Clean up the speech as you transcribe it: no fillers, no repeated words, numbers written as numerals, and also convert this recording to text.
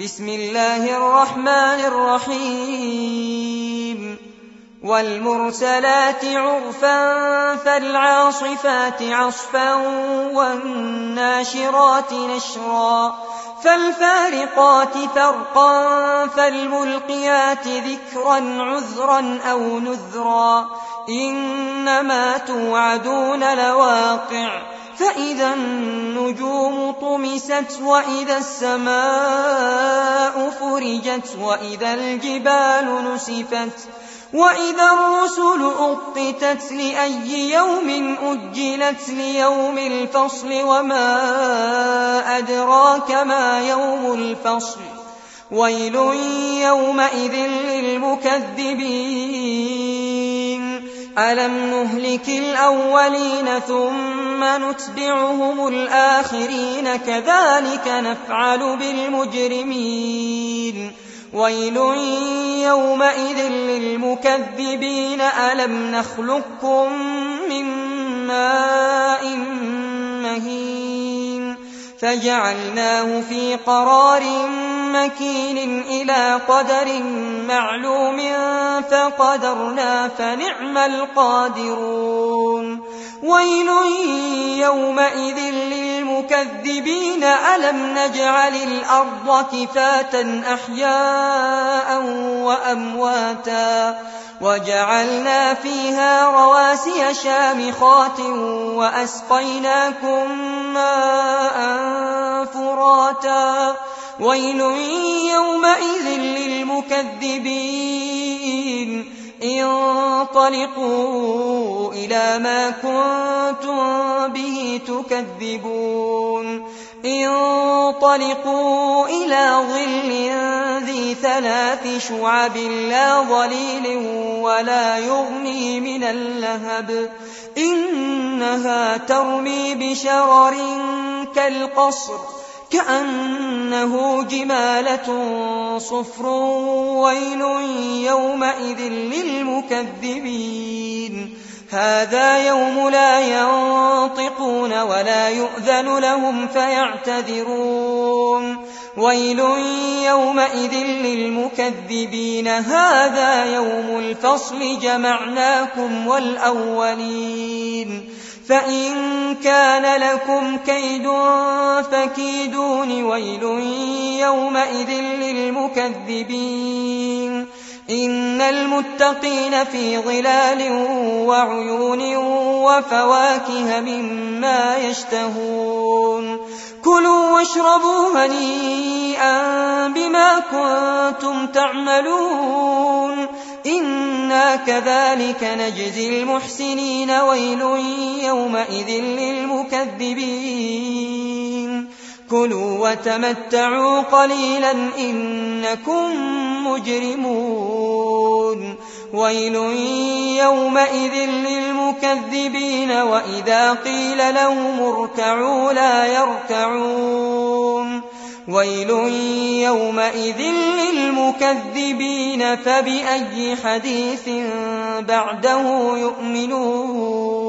بسم الله الرحمن الرحيم والمرسلات عرفا فالعاصفات عصفا والناشرات نشرا فالفارقات فرقا فالملقيات ذكرا عذرا أو نذرا إنما توعدون لواقع فإذا النجوم طمست وإذا السماء فرجت وإذا الجبال نسفت وإذا الرسل أقتت لأي يوم أجلت ليوم الفصل وما أدراك ما يوم الفصل ويل يومئذ للمكذبين ألم نهلك الأولين ثم نتبعهم الآخرين كذلك نفعل بالمجرمين ويل يومئذ للمكذبين ألم نخلقكم من ماء مهين فجعلناه في قرار مكين إلى قدر معلوم فقدرنا فنعم القادرون ويل يومئذ للمكذبين ألم نجعل الأرض كفاتا أحياء وأمواتا وجعلنا فيها رواسي شامخات وأسقيناكم ماء فراتا ويل يومئذ للمكذبين انطلقوا إلى ما كنتم به تكذبون انطلقوا إلى ظل ذي 3 شعب لا ظليل ولا يغني من اللهب إنها ترمي بشرر كالقصر كأنه جمالة صفر ويل يومئذ للمكذبين هذا يوم لا ينطقون ولا يؤذن لهم فيعتذرون ويل يومئذ للمكذبين هذا يوم الفصل جمعناكم والأولين فإن كان لكم كيد فكيدون ويل يومئذ للمكذبين إن المتقين في ظلال وعيون وفواكه مما يشتهون كلوا واشربوا هنيئا بما كنتم تعملون إنا كذلك نجزي المحسنين ويل يومئذ للمكذبين كلوا وتمتعوا قليلا إنكم مجرمون ويل يومئذ للمكذبين وإذا قيل لهم اركعوا لا يركعون ويل يومئذ للمكذبين فبأي حديث بعده يؤمنون